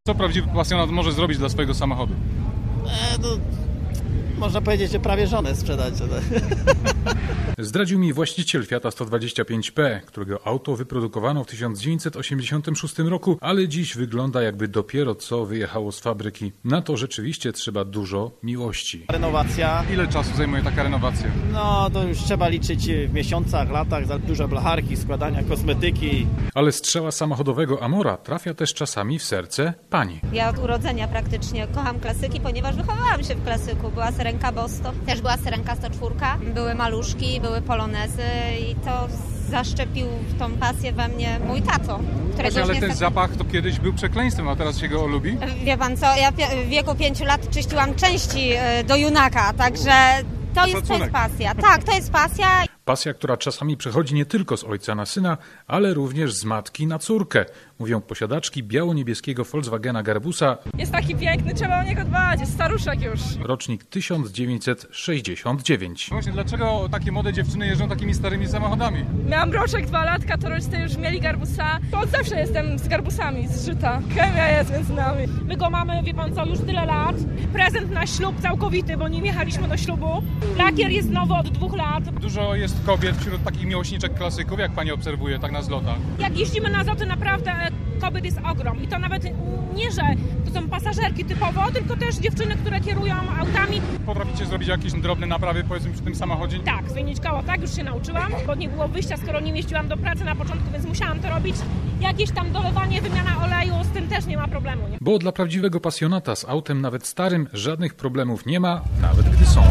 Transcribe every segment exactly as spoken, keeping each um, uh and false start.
Co prawdziwy pasjonat może zrobić dla swojego samochodu? E, no, można powiedzieć, że prawie żonę sprzedać. Zdradził mi właściciel Fiata sto dwadzieścia pięć P, którego auto wyprodukowano w tysiąc dziewięćset osiemdziesiątym szóstym roku, ale dziś wygląda, jakby dopiero co wyjechało z fabryki. Na to rzeczywiście trzeba dużo miłości. Renowacja. Ile czasu zajmuje taka renowacja? No to już trzeba liczyć w miesiącach, latach, za duże blacharki, składania kosmetyki. Ale strzała samochodowego Amora trafia też czasami w serce pani. Ja od urodzenia praktycznie kocham klasyki, ponieważ wychowałam się w klasyku. Była Syrenka Bosto, też była Syrenka sto cztery, były maluszki, były polonezy i to zaszczepił tą pasję we mnie mój tato. Właśnie, ale ten zapach to kiedyś był przekleństwem, a teraz się go lubi? Wie pan co, ja w wieku pięciu lat czyściłam części do Junaka, także to jest, to jest pasja. Tak, to jest pasja. Pasja, która czasami przechodzi nie tylko z ojca na syna, ale również z matki na córkę, mówią posiadaczki biało-niebieskiego Volkswagena Garbusa. Jest taki piękny, trzeba o niego dbać, jest staruszek już. Rocznik tysiąc dziewięćset sześćdziesiąt dziewięć. Właśnie, dlaczego takie młode dziewczyny jeżdżą takimi starymi samochodami? Miałam roczek, dwa latka, to rodzice już mieli Garbusa. Od zawsze jestem z Garbusami, z żyta. Chemia jest między nami. My go mamy, wie pan co, już tyle lat. Prezent na ślub całkowity, bo nim jechaliśmy do ślubu. Lakier jest nowy od dwóch lat. Dużo jest kobiet wśród takich miłośniczek klasyków, jak pani obserwuje tak na zlotach? Jak jeździmy na zloty, naprawdę kobiet jest ogrom. I to nawet nie, że to są pasażerki typowo, tylko też dziewczyny, które kierują autami. Potraficie zrobić jakieś drobne naprawy, powiedzmy, przy tym samochodzie? Tak, zmienić koło, tak, już się nauczyłam, bo nie było wyjścia, skoro nie jeździłam do pracy na początku, więc musiałam to robić. Jakieś tam dolewanie, wymiana oleju, z tym też nie ma problemu. Nie? Bo dla prawdziwego pasjonata z autem, nawet starym, żadnych problemów nie ma, nawet gdy są.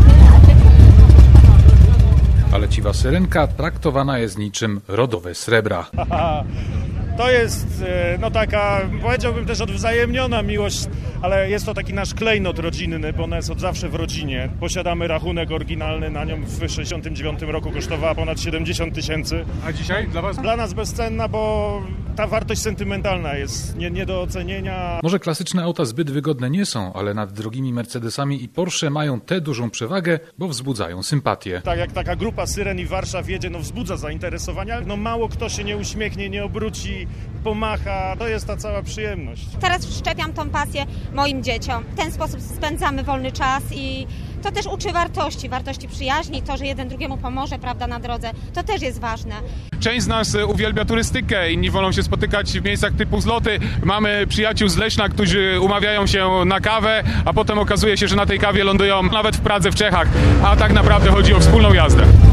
Ale ciwa Syrenka traktowana jest niczym rodowe srebra. To jest no taka, powiedziałbym też odwzajemniona miłość, ale jest to taki nasz klejnot rodzinny, bo ona jest od zawsze w rodzinie. Posiadamy rachunek oryginalny na nią w sześćdziesiątym dziewiątym roku, kosztowała ponad siedemdziesiąt tysięcy. A dzisiaj dla was? Dla nas bezcenna, bo ta wartość sentymentalna jest nie, nie do ocenienia. Może klasyczne auta zbyt wygodne nie są, ale nad drogimi Mercedesami i Porsche mają tę dużą przewagę, bo wzbudzają sympatię. Tak jak taka grupa Syren i Warszaw jedzie, no wzbudza zainteresowania, no mało kto się nie uśmiechnie, nie obróci, pomacha, to jest ta cała przyjemność. Teraz wszczepiam tą pasję moim dzieciom. W ten sposób spędzamy wolny czas i to też uczy wartości, wartości przyjaźni, to, że jeden drugiemu pomoże, prawda, na drodze, to też jest ważne. Część z nas uwielbia turystykę, inni wolą się spotykać w miejscach typu zloty. Mamy przyjaciół z Leśna, którzy umawiają się na kawę, a potem okazuje się, że na tej kawie lądują nawet w Pradze, w Czechach, a tak naprawdę chodzi o wspólną jazdę.